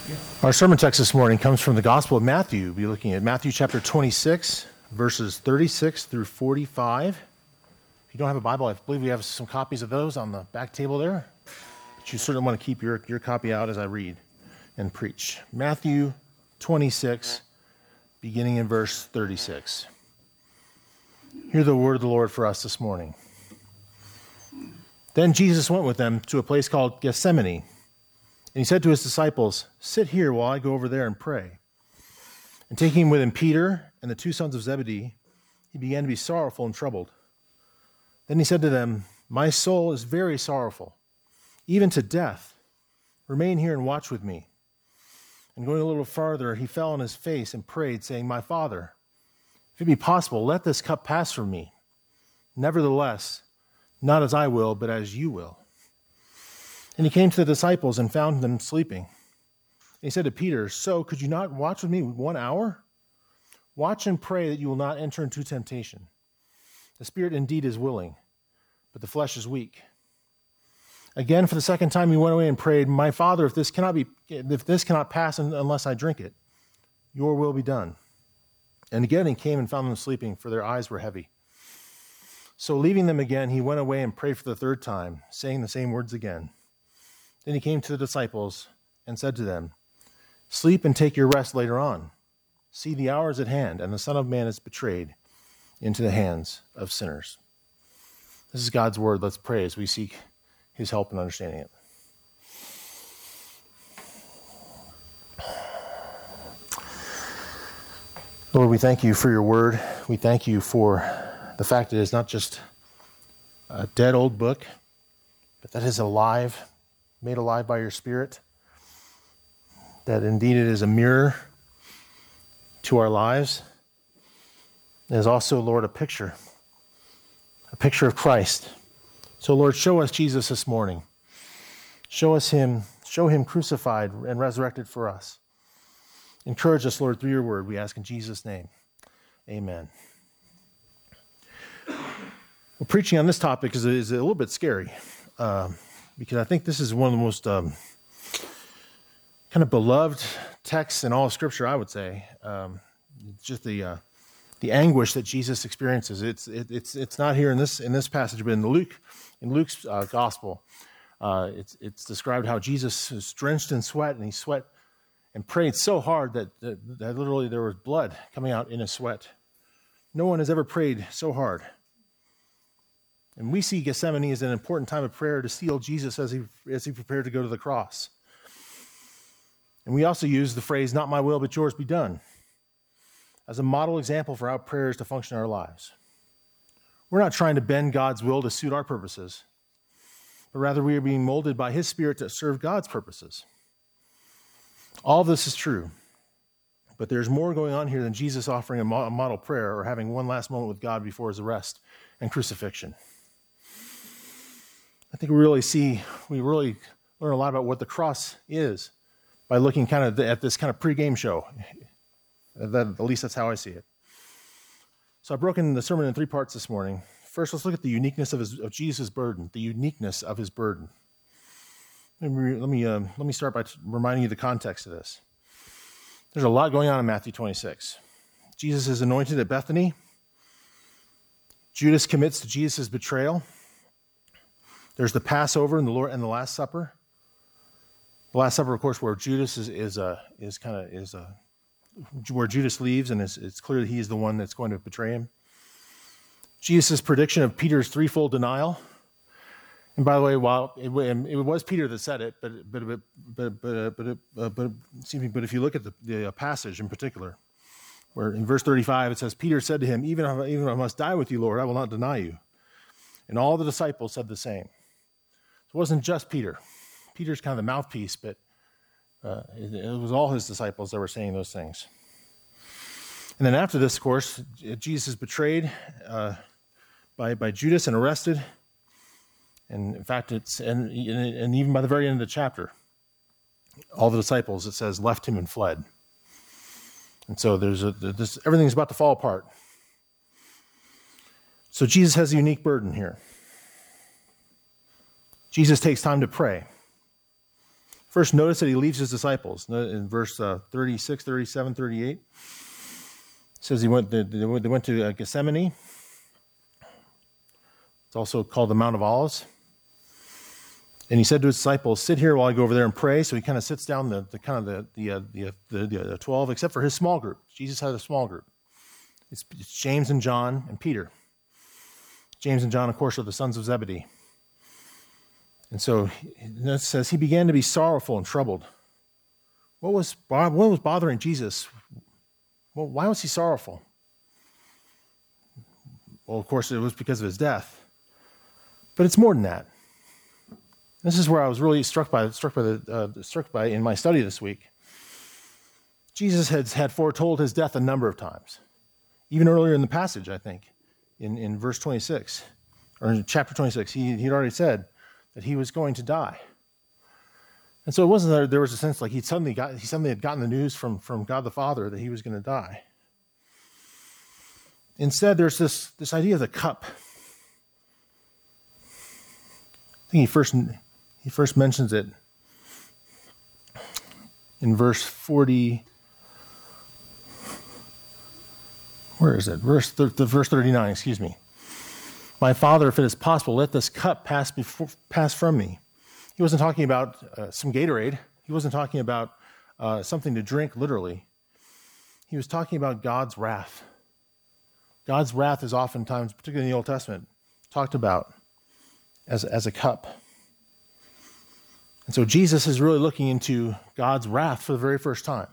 Our sermon text this morning comes from the Gospel of Matthew. We'll be looking at Matthew chapter 26, verses 36 through 45. If you don't have a Bible, I believe we have some copies of those on the back table there. But you certainly want to keep your copy out as I read and preach. Matthew 26, beginning in verse 36. Hear the word of the Lord for us this morning. Then Jesus went with them to a place called Gethsemane. And he said to his disciples, "Sit here while I go over there and pray." And taking with him Peter and the two sons of Zebedee, he began to be sorrowful and troubled. Then he said to them, "My soul is very sorrowful, even to death. Remain here and watch with me." And going a little farther, he fell on his face and prayed, saying, "My Father, if it be possible, let this cup pass from me. Nevertheless, not as I will, but as you will." And he came to the disciples and found them sleeping. And he said to Peter, "So could you not watch with me 1 hour? Watch and pray that you will not enter into temptation. The spirit indeed is willing, but the flesh is weak." Again, for the second time, he went away and prayed, "My Father, if this cannot pass unless I drink it, your will be done." And again he came and found them sleeping, for their eyes were heavy. So leaving them again, he went away and prayed for the third time, saying the same words again. Then he came to the disciples and said to them, "Sleep and take your rest later on. See, the hour is at hand, and the Son of Man is betrayed into the hands of sinners." This is God's word. Let's pray as we seek his help in understanding it. Lord, we thank you for your word. We thank you for the fact that it is not just a dead old book, but that it is alive, made alive by your Spirit, that indeed it is a mirror to our lives. It is also, Lord, a picture of Christ. So, Lord, show us Jesus this morning. Show him crucified and resurrected for us. Encourage us, Lord, through your word, we ask in Jesus' name. Amen. Well, preaching on this topic is a little bit scary. Because I think this is one of the most kind of beloved texts in all of Scripture, I would say. Just the anguish that Jesus experiences. It's not here in this passage, but in Luke's gospel, it's described how Jesus is drenched in sweat, and he sweat and prayed so hard that literally there was blood coming out in his sweat. No one has ever prayed so hard. And we see Gethsemane as an important time of prayer to seal Jesus as he prepared to go to the cross. And we also use the phrase, "Not my will, but yours be done," as a model example for how prayer is to function in our lives. We're not trying to bend God's will to suit our purposes, but rather we are being molded by his Spirit to serve God's purposes. All of this is true, but there's more going on here than Jesus offering a model prayer or having one last moment with God before his arrest and crucifixion. I think we really learn a lot about what the cross is by looking kind of at this kind of pregame show. At least that's how I see it. So I've broken the sermon in 3 parts this morning. First, let's look at the uniqueness of Jesus' burden, the uniqueness of his burden. Let me start by reminding you the context of this. There's a lot going on in Matthew 26. Jesus is anointed at Bethany. Judas commits to Jesus' betrayal. There's the Passover and the Last Supper. The Last Supper, of course, where Judas where Judas leaves, and it's clear that he is the one that's going to betray him. Jesus' prediction of Peter's threefold denial. And by the way, while it was Peter that said it, but if you look at the passage in particular, where in verse 35 it says, "Peter said to him, even if I must die with you, Lord, I will not deny you." And all the disciples said the same. So it wasn't just Peter. Peter's kind of the mouthpiece, but it was all his disciples that were saying those things. And then after this, of course, Jesus is betrayed by Judas and arrested. And in fact, and even by the very end of the chapter, all the disciples, it says, left him and fled. And so everything's about to fall apart. So Jesus has a unique burden here. Jesus takes time to pray. First, notice that he leaves his disciples. In verse 36, 37, 38, it says they went to Gethsemane. It's also called the Mount of Olives. And he said to his disciples, "Sit here while I go over there and pray." So he kind of sits down the 12, except for his small group. Jesus had a small group. It's James and John and Peter. James and John, of course, are the sons of Zebedee. And so it says he began to be sorrowful and troubled. What was bothering Jesus? Well, why was he sorrowful? Well, of course, it was because of his death. But it's more than that. This is where I was really struck by in my study this week. Jesus had foretold his death a number of times, even earlier in the passage. I think in verse 26 or in chapter 26, he'd already said that he was going to die. And so it wasn't that there was a sense like he suddenly had gotten the news from God the Father that he was going to die. Instead, there's this idea of the cup. I think he first mentions it in verse 40. Where is it? Verse 39, excuse me. "My Father, if it is possible, let this cup pass from me." He wasn't talking about some Gatorade. He wasn't talking about something to drink, literally. He was talking about God's wrath. God's wrath is oftentimes, particularly in the Old Testament, talked about as a cup. And so Jesus is really looking into God's wrath for the very first time.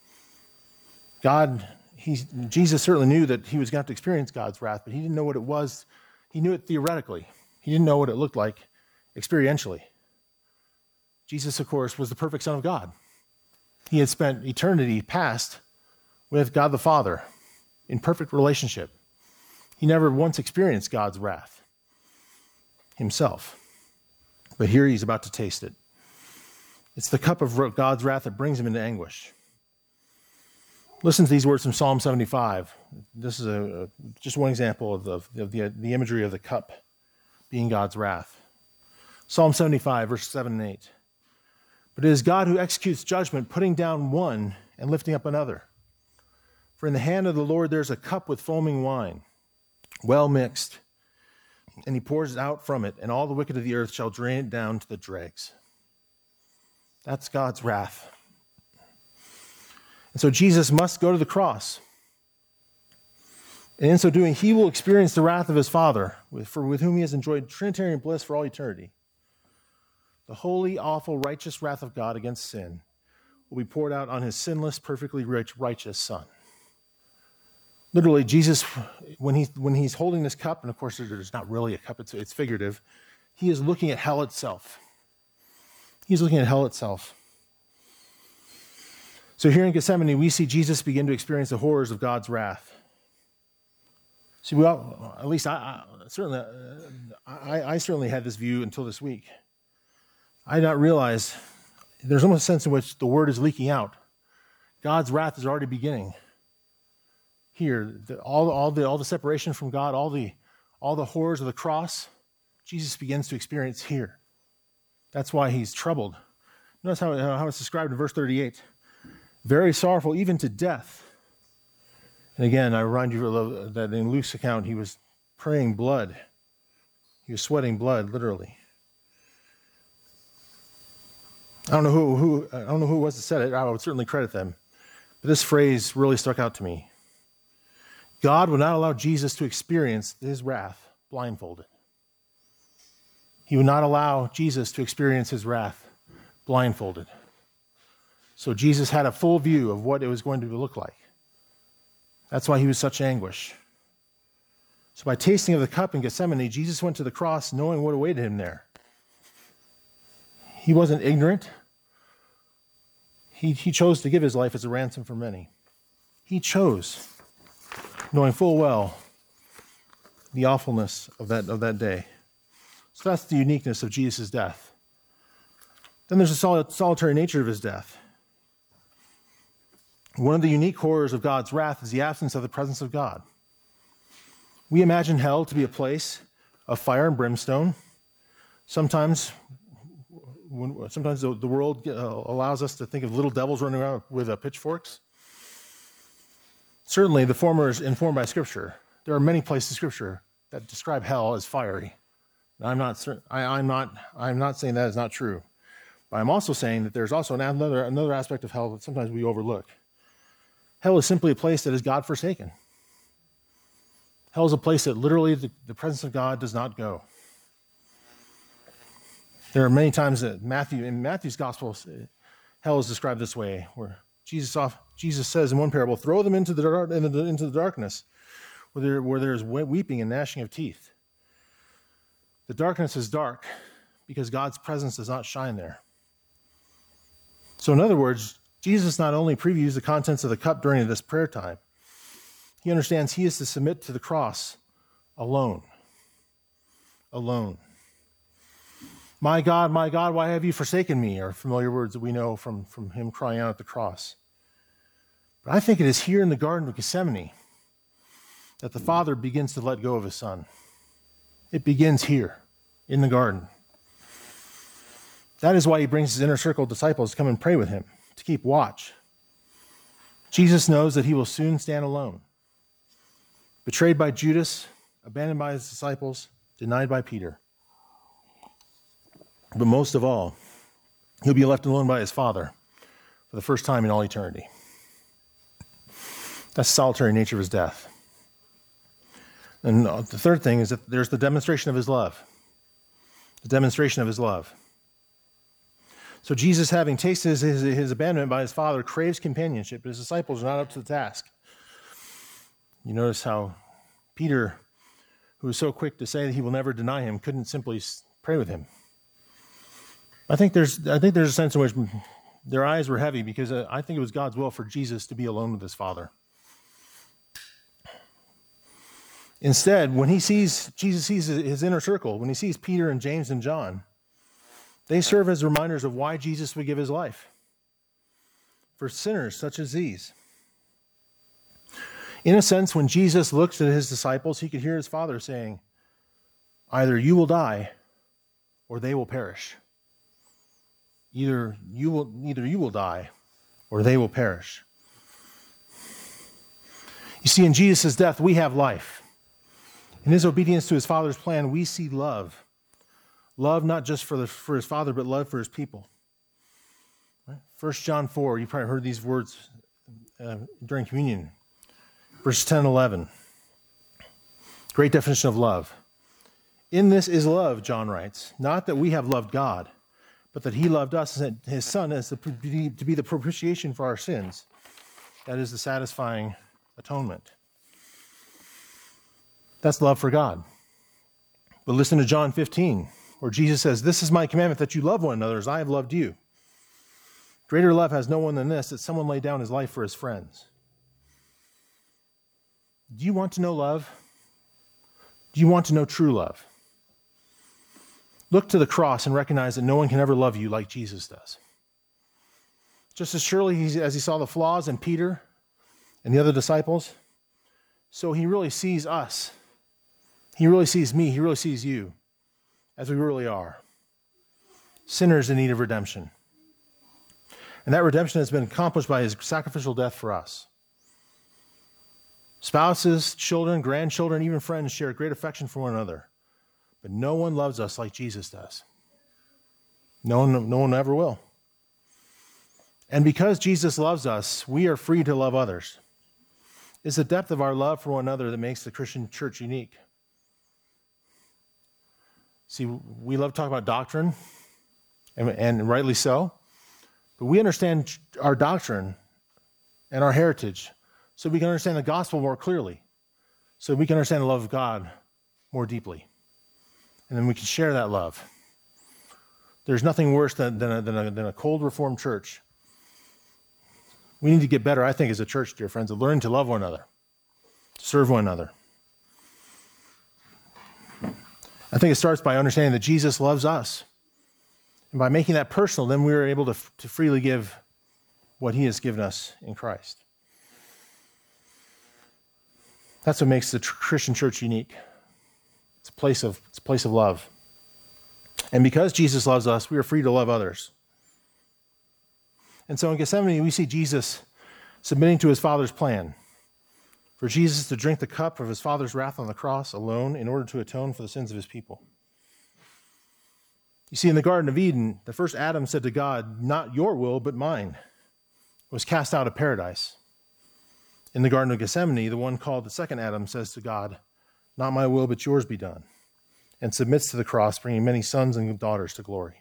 Jesus certainly knew that he was going to have to experience God's wrath, but he didn't know what it was. He knew it theoretically. He didn't know what it looked like experientially. Jesus, of course, was the perfect Son of God. He had spent eternity past with God the Father in perfect relationship. He never once experienced God's wrath himself. But here he's about to taste it. It's the cup of God's wrath that brings him into anguish. Listen to these words from Psalm 75. This is just one example of the imagery of the cup being God's wrath. Psalm 75, verses 7 and 8. "But it is God who executes judgment, putting down one and lifting up another. For in the hand of the Lord there's a cup with foaming wine, well mixed, and he pours out from it, and all the wicked of the earth shall drain it down to the dregs." That's God's wrath. And so Jesus must go to the cross. And in so doing, he will experience the wrath of his Father, with whom he has enjoyed Trinitarian bliss for all eternity. The holy, awful, righteous wrath of God against sin will be poured out on his sinless, perfectly righteous Son. Literally, Jesus, when he's holding this cup, and of course there's not really a cup, it's figurative, he is looking at hell itself. He's looking at hell itself. So here in Gethsemane, we see Jesus begin to experience the horrors of God's wrath. See, at least I certainly had this view until this week. I did not realize there's almost a sense in which the word is leaking out. God's wrath is already beginning. Here, all the separation from God, all the horrors of the cross, Jesus begins to experience here. That's why he's troubled. Notice how it's described in verse 38. "Very sorrowful, even to death." And again, I remind you that in Luke's account, he was praying blood. He was sweating blood, literally. I don't know who it was that said it. I would certainly credit them. But this phrase really stuck out to me. God would not allow Jesus to experience his wrath blindfolded. He would not allow Jesus to experience his wrath blindfolded. So Jesus had a full view of what it was going to look like. That's why he was such anguish. So by tasting of the cup in Gethsemane, Jesus went to the cross knowing what awaited him there. He wasn't ignorant. He chose to give his life as a ransom for many. He chose, knowing full well the awfulness of that day. So that's the uniqueness of Jesus' death. Then there's the solitary nature of his death. One of the unique horrors of God's wrath is the absence of the presence of God. We imagine hell to be a place of fire and brimstone. Sometimes sometimes the world allows us to think of little devils running around with pitchforks. Certainly, the former is informed by Scripture. There are many places in Scripture that describe hell as fiery. And I'm not saying that is not true, but I'm also saying that there's also another aspect of hell that sometimes we overlook. Hell is simply a place that is God-forsaken. Hell is a place that literally the presence of God does not go. There are many times that in Matthew's gospel, hell is described this way, where Jesus says in one parable, "Throw them into the darkness, where there is weeping and gnashing of teeth." The darkness is dark because God's presence does not shine there. So in other words, Jesus not only previews the contents of the cup during this prayer time, he understands he is to submit to the cross alone. Alone. My God, why have you forsaken me?" are familiar words that we know from him crying out at the cross. But I think it is here in the Garden of Gethsemane that the Father begins to let go of his Son. It begins here in the garden. That is why he brings his inner circle of disciples to come and pray with him, to keep watch. Jesus knows that he will soon stand alone, betrayed by Judas, abandoned by his disciples, denied by Peter. But most of all, he'll be left alone by his Father for the first time in all eternity. That's the solitary nature of his death. And the third thing is that there's the demonstration of his love. The demonstration of his love. So Jesus, having tasted his abandonment by his Father, craves companionship, but his disciples are not up to the task. You notice how Peter, who was so quick to say that he will never deny him, couldn't simply pray with him. I think there's a sense in which their eyes were heavy because I think it was God's will for Jesus to be alone with his Father. Instead, when Jesus sees his inner circle, when he sees Peter and James and John, they serve as reminders of why Jesus would give his life for sinners such as these. In a sense, when Jesus looked at his disciples, he could hear his Father saying, "Either you will die or they will perish. Either you will die or they will perish." You see, in Jesus' death, we have life. In his obedience to his Father's plan, we see love. Love not just for his Father, but love for his people. Right? 1 John 4, you probably heard these words during communion. Verses 10 and 11. Great definition of love. "In this is love," John writes, "not that we have loved God, but that he loved us and sent his Son to be the propitiation for our sins." That is the satisfying atonement. That's love for God. But listen to John 15, where Jesus says, "This is my commandment, that you love one another as I have loved you. Greater love has no one than this, that someone lay down his life for his friends." Do you want to know love? Do you want to know true love? Look to the cross and recognize that no one can ever love you like Jesus does. Just as surely as he saw the flaws in Peter and the other disciples, so he really sees us. He really sees me. He really sees you as we really are. Sinners in need of redemption. And that redemption has been accomplished by his sacrificial death for us. Spouses, children, grandchildren, even friends share great affection for one another. But no one loves us like Jesus does. No one ever will. And because Jesus loves us, we are free to love others. It's the depth of our love for one another that makes the Christian church unique. See, we love to talk about doctrine, and rightly so, but we understand our doctrine and our heritage so we can understand the gospel more clearly, so we can understand the love of God more deeply. And then we can share that love. There's nothing worse than a cold Reformed church. We need to get better, I think, as a church, dear friends, at learning to love one another, to serve one another. I think it starts by understanding that Jesus loves us. And by making that personal, then we are able to freely give what he has given us in Christ. That's what makes the Christian church unique. It's a place of love. And because Jesus loves us, we are free to love others. And so in Gethsemane, we see Jesus submitting to his Father's plan for Jesus to drink the cup of his Father's wrath on the cross alone in order to atone for the sins of his people. You see, in the Garden of Eden, the first Adam said to God, "Not your will, but mine," was cast out of paradise. In the Garden of Gethsemane, the one called the second Adam says to God, "Not my will, but yours be done," and submits to the cross, bringing many sons and daughters to glory.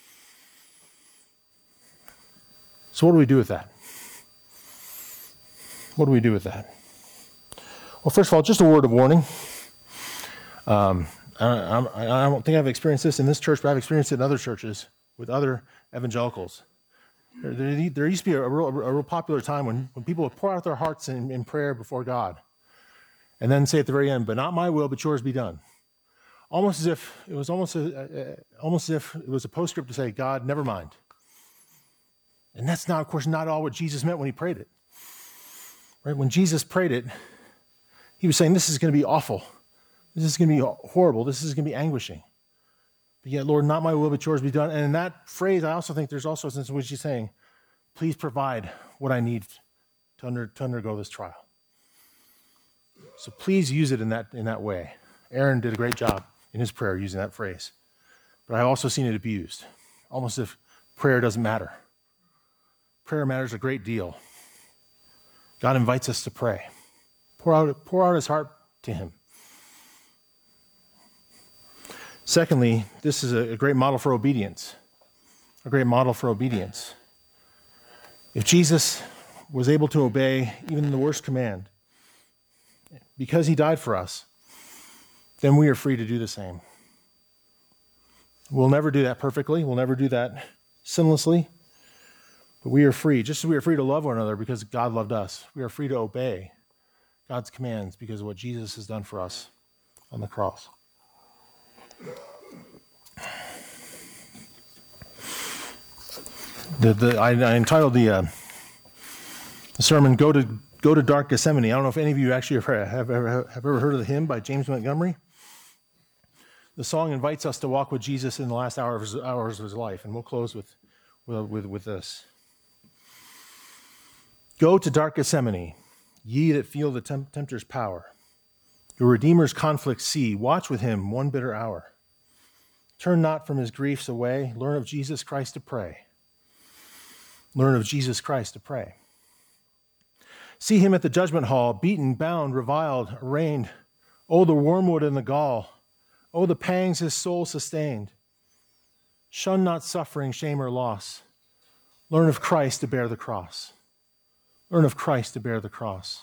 So what do we do with that? What do we do with that? Well, first of all, just a word of warning. I don't think I've experienced this in this church, but I've experienced it in other churches with other evangelicals. There used to be a real popular time when people would pour out their hearts in prayer before God and then say at the very end, "But not my will, but yours be done." Almost as if it was a postscript to say, "God, never mind." And that's not, of course, not all what Jesus meant when he prayed it. Right? When Jesus prayed it, he was saying, this is going to be awful. This is going to be horrible. This is going to be anguishing. But yet, Lord, not my will, but yours be done. And in that phrase, I also think there's also a sense in which he's saying, please provide what I need to undergo this trial. So please use it in that way. Aaron did a great job in his prayer using that phrase. But I've also seen it abused, almost as if prayer doesn't matter. Prayer matters a great deal. God invites us to pray. Pour out his heart to him. Secondly, this is a great model for obedience. A great model for obedience. If Jesus was able to obey even the worst command, because he died for us, then we are free to do the same. We'll never do that perfectly. We'll never do that sinlessly. But we are free, just as we are free to love one another because God loved us. We are free to obey God's commands because of what Jesus has done for us on the cross. I entitled the sermon "Go to Dark Gethsemane." I don't know if any of you actually have ever heard of the hymn by James Montgomery. The song invites us to walk with Jesus in the last hours of his life, and we'll close with this. Go to dark Gethsemane, ye that feel the tempter's power. Your Redeemer's conflict see, watch with him one bitter hour. Turn not from his griefs away, learn of Jesus Christ to pray. Learn of Jesus Christ to pray. See him at the judgment hall, beaten, bound, reviled, arraigned. Oh, the wormwood and the gall. Oh, the pangs his soul sustained. Shun not suffering, shame, or loss. Learn of Christ to bear the cross. Learn of Christ to bear the cross.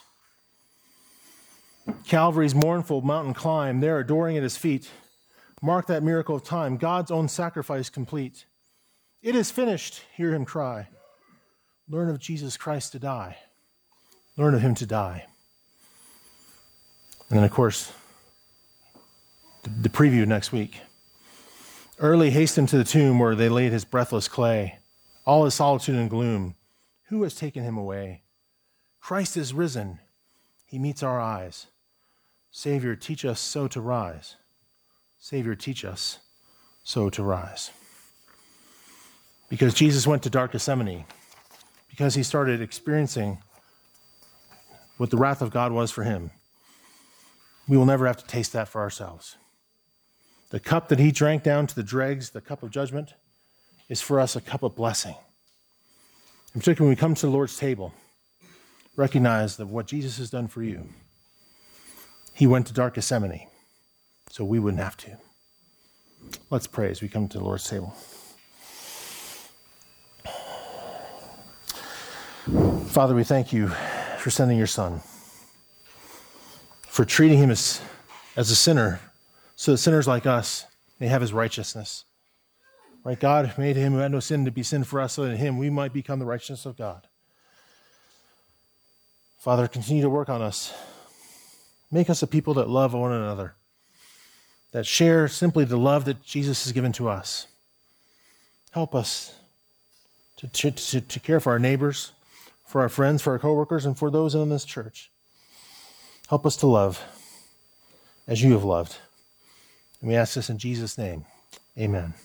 Calvary's mournful mountain climb, there adoring at his feet. Mark that miracle of time, God's own sacrifice complete. It is finished, hear him cry. Learn of Jesus Christ to die. Learn of him to die. And then, of course, the preview next week. Early hastened to the tomb where they laid his breathless clay. All his solitude and gloom. Who has taken him away? Christ is risen. He meets our eyes. Savior, teach us so to rise. Savior, teach us so to rise. Because Jesus went to dark Gethsemane, because he started experiencing what the wrath of God was for him, we will never have to taste that for ourselves. The cup that he drank down to the dregs, the cup of judgment, is for us a cup of blessing. In particular, when we come to the Lord's table, recognize that what Jesus has done for you, he went to dark Gethsemane, so we wouldn't have to. Let's pray as we come to the Lord's table. Father, we thank you for sending your Son, for treating him as a sinner, so that sinners like us may have his righteousness. Right, God made him who had no sin to be sin for us, so that in him we might become the righteousness of God. Father, continue to work on us. Make us a people that love one another, that share simply the love that Jesus has given to us. Help us to care for our neighbors, for our friends, for our coworkers, and for those in this church. Help us to love as you have loved. And we ask this in Jesus' name. Amen.